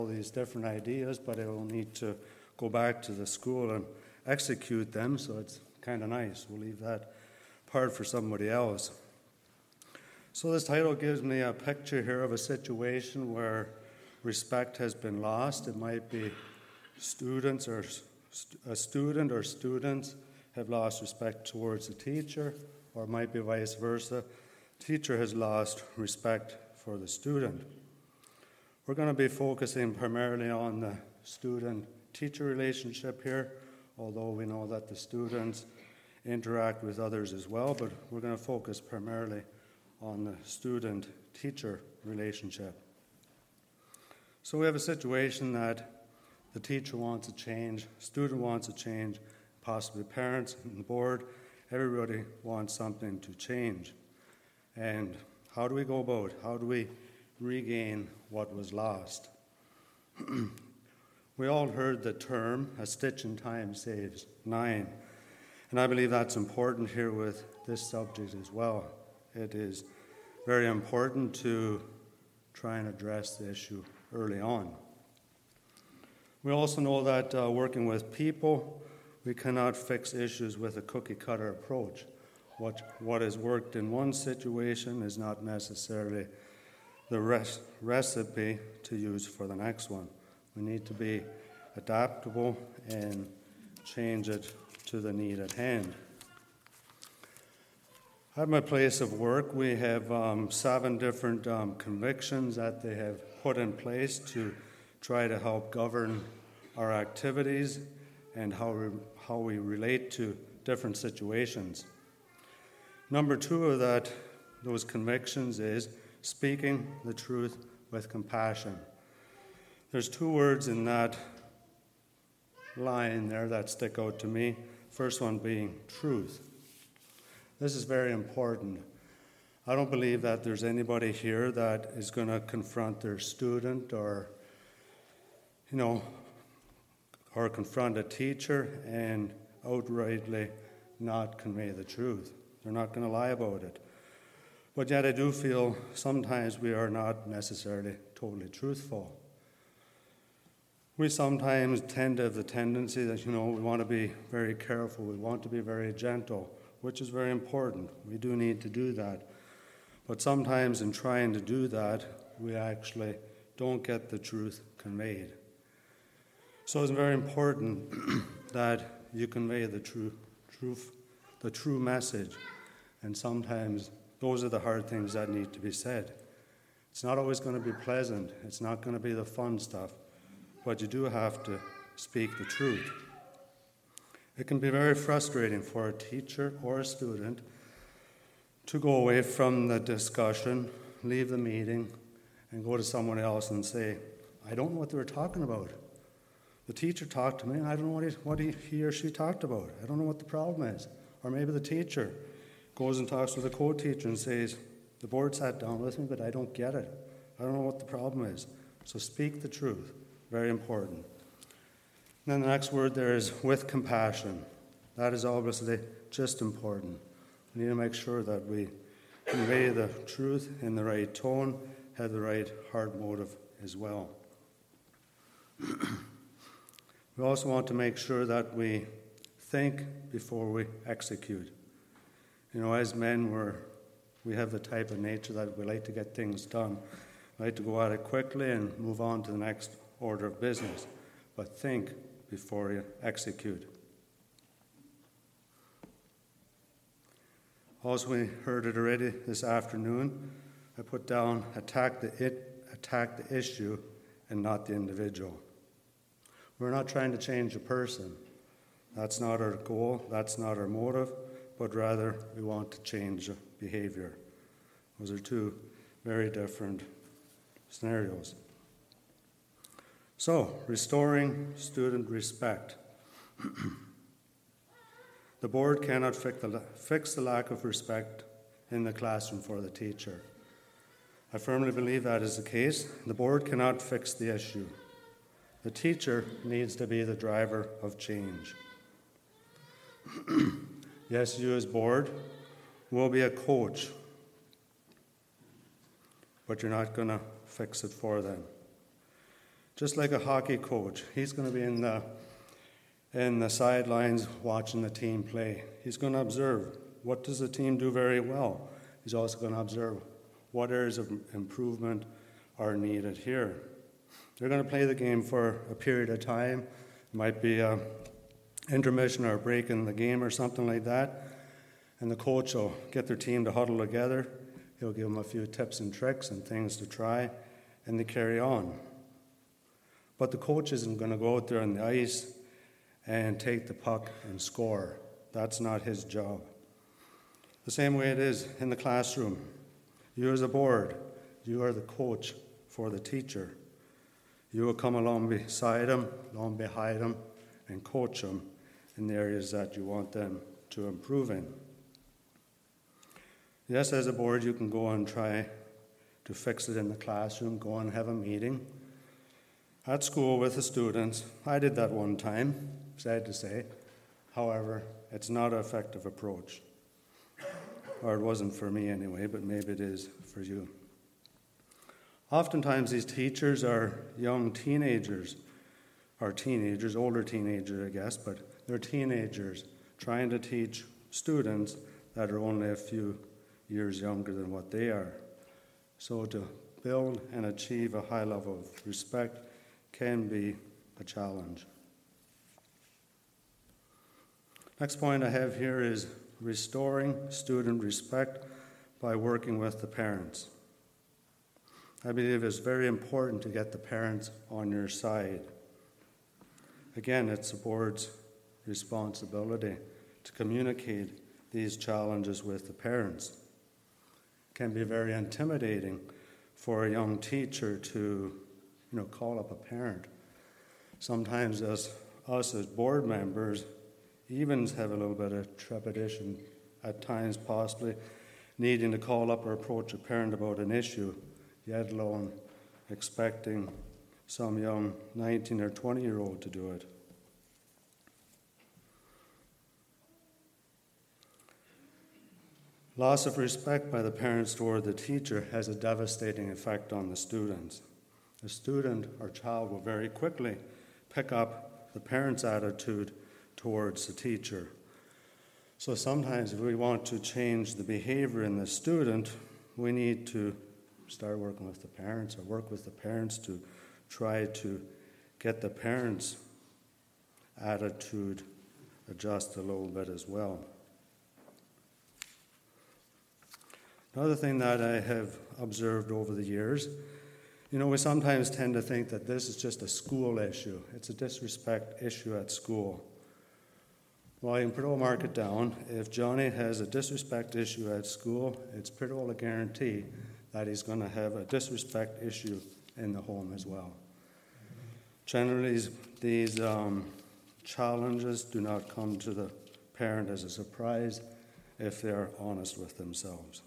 all these different ideas, but I will need to go back to the school and execute them, so it's kind of nice. We'll leave that part for somebody else. So this title gives me a picture here of a situation where respect has been lost. It might be students or a student or students have lost respect towards the teacher, or it might be vice versa. Teacher has lost respect for the student. We're going to be focusing primarily on the student-teacher relationship here, although we know that the students interact with others as well, but we're going to focus primarily on the student-teacher relationship. So we have a situation that the teacher wants to change, student wants to change, possibly parents and the board, everybody wants something to change. And how do we go about? How do we regain what was lost? We all heard the term, a stitch in time saves 9. And I believe that's important here with this subject as well. It is very important to try and address the issue early on. We also know that working with people, we cannot fix issues with a cookie-cutter approach. What has worked in one situation is not necessarily the recipe to use for the next one. We need to be adaptable and change it to the need at hand. At my place of work, we have 7 different convictions that they have put in place to try to help govern our activities and how we relate to different situations. Number 2 of those convictions is speaking the truth with compassion. There's 2 words in that line there that stick out to me. First one being truth. This is very important. I don't believe that there's anybody here that is going to confront their student or confront a teacher and outrightly not convey the truth. They're not going to lie about it. But yet I do feel sometimes we are not necessarily totally truthful. We sometimes tend to have the tendency that, we want to be very careful, we want to be very gentle, which is very important. We do need to do that. But sometimes in trying to do that, we actually don't get the truth conveyed. So it's very important that you convey the true message. And sometimes those are the hard things that need to be said. It's not always going to be pleasant. It's not going to be the fun stuff. But you do have to speak the truth. It can be very frustrating for a teacher or a student to go away from the discussion, leave the meeting, and go to someone else and say, I don't know what they were talking about. The teacher talked to me, and I don't know what he or she talked about. I don't know what the problem is. Or maybe the teacher goes and talks with the co-teacher and says, the board sat down with me, but I don't get it. I don't know what the problem is. So speak the truth. Very important. And then the next word there is with compassion. That is obviously just important. We need to make sure that we convey the truth in the right tone, have the right heart motive as well. We also want to make sure that we think before we execute. As men, we have the type of nature that we like to get things done. We like to go at it quickly and move on to the next order of business. But think before you execute. Also, we heard it already this afternoon. I put down attack the issue and not the individual. We're not trying to change a person. That's not our goal, that's not our motive, but rather we want to change behavior. Those are 2 very different scenarios. So, restoring student respect. The board cannot fix the lack of respect in the classroom for the teacher. I firmly believe that is the case. The board cannot fix the issue. The teacher needs to be the driver of change. Yes, you as board will be a coach, but you're not going to fix it for them. Just like a hockey coach, he's going to be in the sidelines watching the team play. He's going to observe, what does the team do very well? He's also going to observe what areas of improvement are needed here. They're going to play the game for a period of time. It might be an intermission or a break in the game or something like that. And the coach will get their team to huddle together. He'll give them a few tips and tricks and things to try, and they carry on. But the coach isn't going to go out there on the ice and take the puck and score. That's not his job. The same way it is in the classroom. You as a board, you are the coach for the teacher. You will come along beside them, along behind them, and coach them in the areas that you want them to improve in. Yes, as a board, you can go and try to fix it in the classroom, go and have a meeting. At school with the students, I did that one time, sad to say. However, it's not an effective approach. Or it wasn't for me anyway, but maybe it is for you. Oftentimes these teachers are young teenagers, or teenagers, older teenagers I guess, but they're teenagers trying to teach students that are only a few years younger than what they are. So to build and achieve a high level of respect can be a challenge. Next point I have here is restoring student respect by working with the parents. I believe it's very important to get the parents on your side. Again, it's the board's responsibility to communicate these challenges with the parents. It can be very intimidating for a young teacher to call up a parent. Sometimes us as board members even have a little bit of trepidation at times, possibly needing to call up or approach a parent about an issue, yet alone expecting some young 19 or 20-year-old to do it. Loss of respect by the parents toward the teacher has a devastating effect on the students. The student or child will very quickly pick up the parent's attitude towards the teacher. So sometimes if we want to change the behavior in the student, we need to start working with the parents or work with the parents to try to get the parents' attitude adjust a little bit as well. Another thing that I have observed over the years, we sometimes tend to think that this is just a school issue. It's a disrespect issue at school. Well, you can pretty well mark it down. If Johnny has a disrespect issue at school, it's pretty well a guarantee that he's going to have a disrespect issue in the home as well. Generally, these challenges do not come to the parent as a surprise if they are honest with themselves.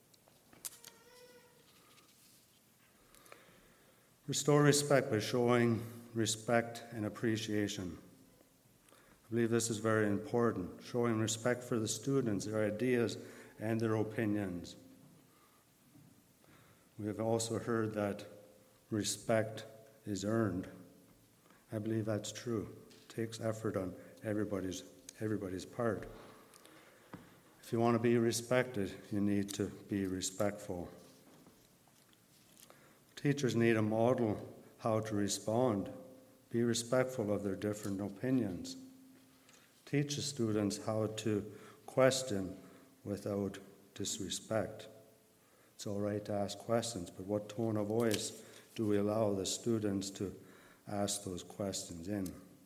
Restore respect by showing respect and appreciation. I believe this is very important, showing respect for the students, their ideas, and their opinions. We have also heard that respect is earned. I believe that's true. It takes effort on everybody's part. If you want to be respected, you need to be respectful. Teachers need to model how to respond. Be respectful of their different opinions. Teach the students how to question without disrespect. It's all right to ask questions, but what tone of voice do we allow the students to ask those questions in?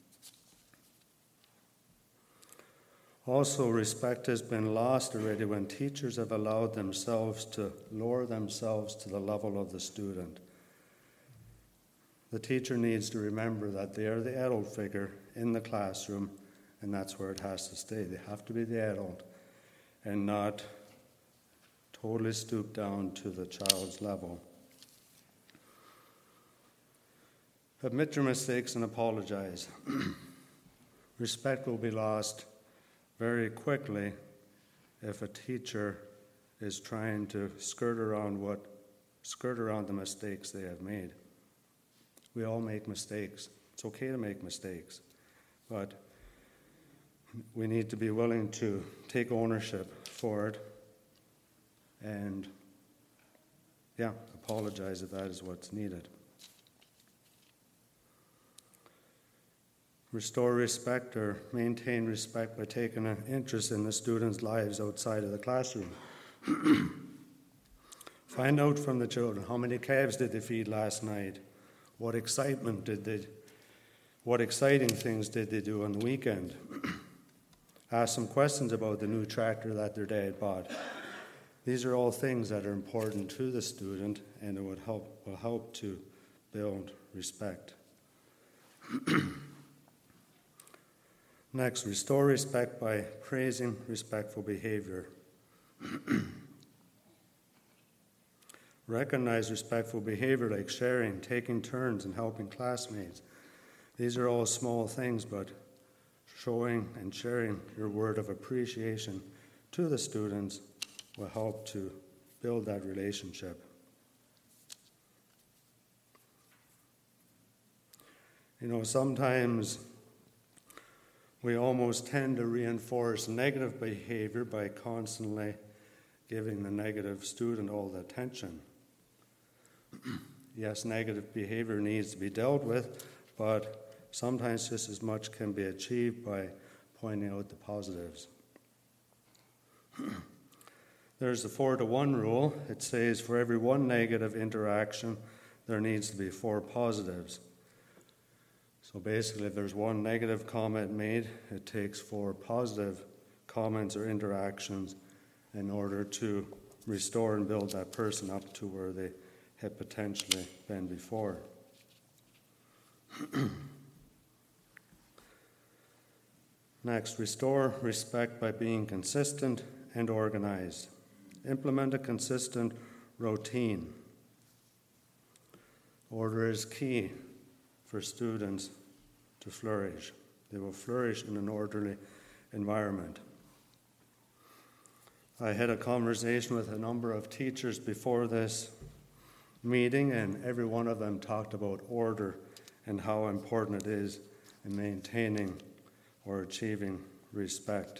Also, respect has been lost already when teachers have allowed themselves to lower themselves to the level of the student. The teacher needs to remember that they are the adult figure in the classroom, and that's where it has to stay. They have to be the adult and not totally stoop down to the child's level. Admit your mistakes and apologize. Respect will be lost very quickly if a teacher is trying to skirt around the mistakes they have made. We all make mistakes. It's okay to make mistakes, but we need to be willing to take ownership for it and, apologize if that is what's needed. Restore respect or maintain respect by taking an interest in the students' lives outside of the classroom. Find out from the children, how many calves did they feed last night? What exciting things did they do on the weekend? Ask some questions about the new tractor that their dad bought. These are all things that are important to the student, and it will help to build respect. Next, restore respect by praising respectful behavior. Recognize respectful behavior like sharing, taking turns, and helping classmates. These are all small things, but showing and sharing your word of appreciation to the students will help to build that relationship. Sometimes we almost tend to reinforce negative behavior by constantly giving the negative student all the attention. Yes, negative behavior needs to be dealt with, but sometimes just as much can be achieved by pointing out the positives. There's the 4-to-1 rule. It says for every one negative interaction, there needs to be 4 positives. So basically, if there's one negative comment made, it takes 4 positive comments or interactions in order to restore and build that person up to where they had potentially been before. Next, restore respect by being consistent and organized. Implement a consistent routine. Order is key for students to flourish. They will flourish in an orderly environment. I had a conversation with a number of teachers before this meeting, and every one of them talked about order and how important it is in maintaining or achieving respect.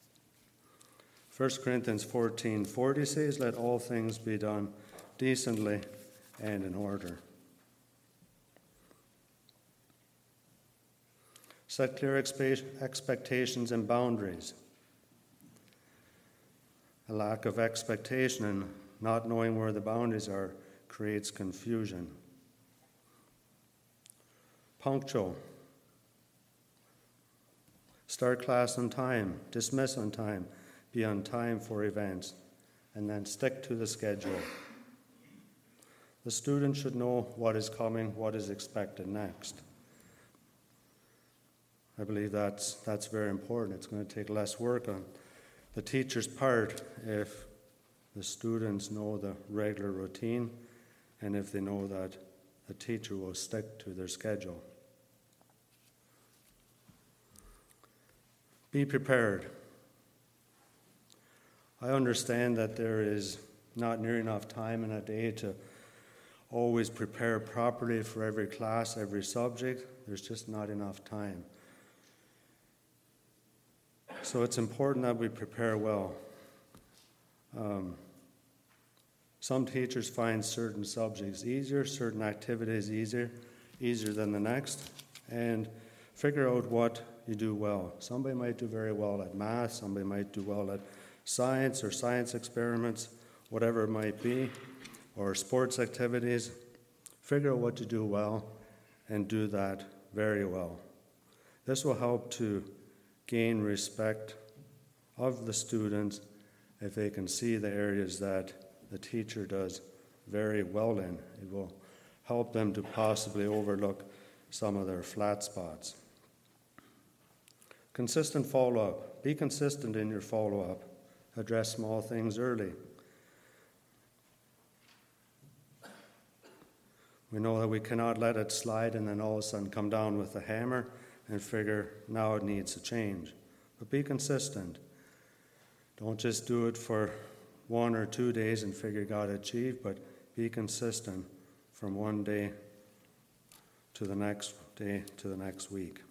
1 Corinthians 14:40 says, "Let all things be done decently and in order." Set clear expectations and boundaries. A lack of expectation and not knowing where the boundaries are creates confusion. Punctual. Start class on time, dismiss on time, be on time for events, and then stick to the schedule. The student should know what is coming, what is expected next. I believe that's very important. It's going to take less work on the teacher's part if the students know the regular routine and if they know that the teacher will stick to their schedule. Be prepared. I understand that there is not near enough time in a day to always prepare properly for every class, every subject. There's just not enough time. So it's important that we prepare well. Some teachers find certain subjects easier, certain activities easier than the next, and figure out what you do well. Somebody might do very well at math, somebody might do well at science or science experiments, whatever it might be, or sports activities. Figure out what you do well and do that very well. This will help to gain respect of the students if they can see the areas that the teacher does very well in. It will help them to possibly overlook some of their flat spots. Consistent follow-up. Be consistent in your follow-up. Address small things early. We know that we cannot let it slide and then all of a sudden come down with a hammer and figure now it needs to change. But be consistent. Don't just do it for 1 or 2 days and figure you got to achieve, but be consistent from one day to the next day, to the next week.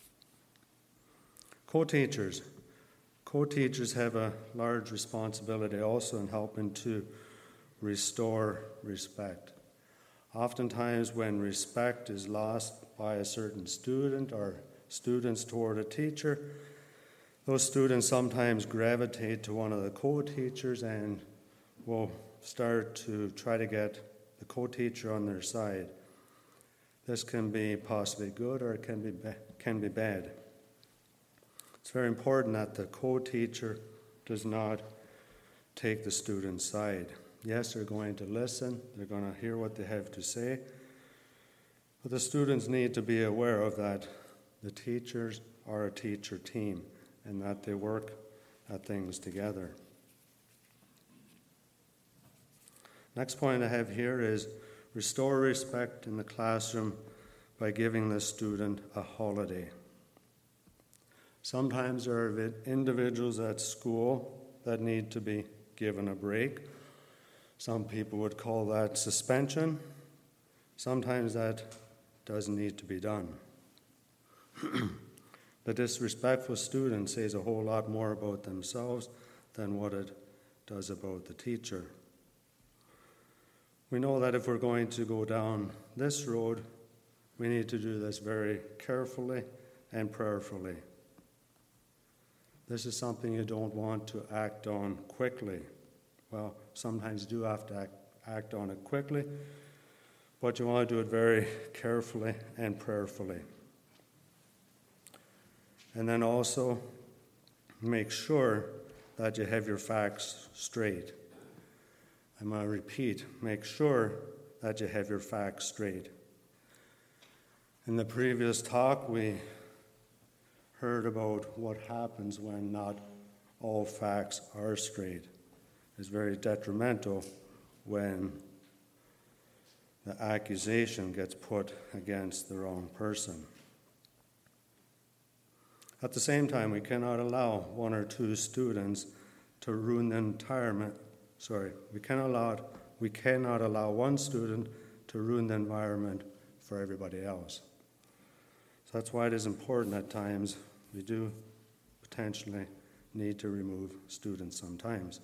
Co-teachers. Co-teachers have a large responsibility also in helping to restore respect. Oftentimes when respect is lost by a certain student or students toward a teacher, those students sometimes gravitate to one of the co-teachers and will start to try to get the co-teacher on their side. This can be possibly good or it can be bad. It's very important that the co-teacher does not take the student's side. Yes, they're going to listen, they're going to hear what they have to say, but the students need to be aware of that the teachers are a teacher team and that they work at things together. Next point I have here is restore respect in the classroom by giving the student a holiday. Sometimes there are individuals at school that need to be given a break. Some people would call that suspension. Sometimes that doesn't need to be done. The disrespectful student says a whole lot more about themselves than what it does about the teacher. We know that if we're going to go down this road, we need to do this very carefully and prayerfully. This is something you don't want to act on quickly. Well, sometimes you do have to act on it quickly, but you want to do it very carefully and prayerfully. And then also make sure that you have your facts straight. I'm going to repeat, make sure that you have your facts straight. In the previous talk, we heard about what happens when not all facts are straight. It's very detrimental when the accusation gets put against the wrong person. At the same time, we cannot allow one or two students to ruin the we cannot allow one student to ruin the environment for everybody else. So that's why it is important at times we do potentially need to remove students sometimes.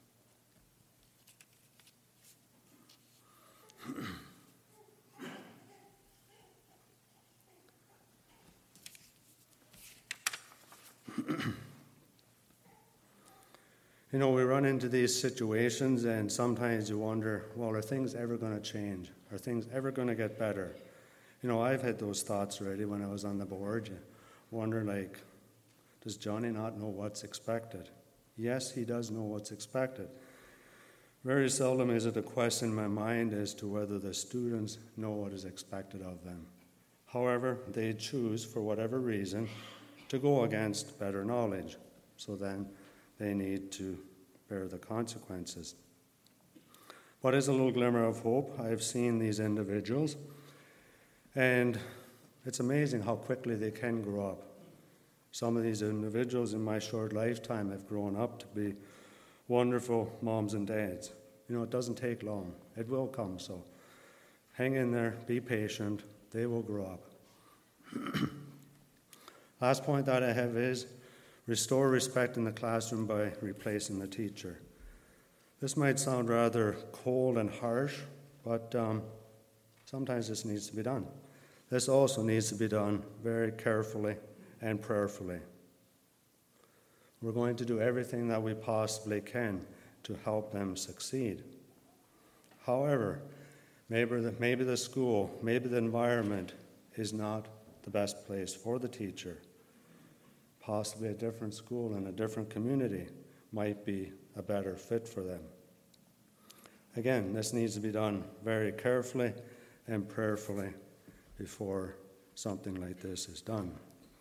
You know, we run into these situations and sometimes you wonder, well, are things ever going to change? Are things ever going to get better? You know, I've had those thoughts already when I was on the board. You wonder, like, does Johnny not know what's expected? Yes, he does know what's expected. Very seldom is it a question in my mind as to whether the students know what is expected of them. However, they choose, for whatever reason, to go against better knowledge. So then they need to bear the consequences. What is a little glimmer of hope? I've seen these individuals, and it's amazing how quickly they can grow up. Some of these individuals in my short lifetime have grown up to be wonderful moms and dads. You know, it doesn't take long. It will come, so hang in there, be patient, they will grow up. Last point that I have is restore respect in the classroom by replacing the teacher. This might sound rather cold and harsh, but sometimes this needs to be done. This also needs to be done very carefully and prayerfully. We're going to do everything that we possibly can to help them succeed. However, maybe the school, maybe the environment is not the best place for the teacher. Possibly a different school in a different community might be a better fit for them. Again, this needs to be done very carefully and prayerfully before something like this is done.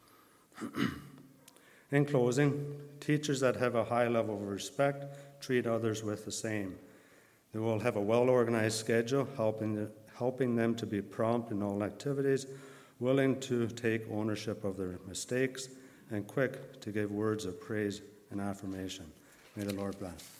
In closing, teachers that have a high level of respect treat others with the same. They will have a well-organized schedule, helping them to be prompt in all activities, willing to take ownership of their mistakes, and quick to give words of praise and affirmation. May the Lord bless.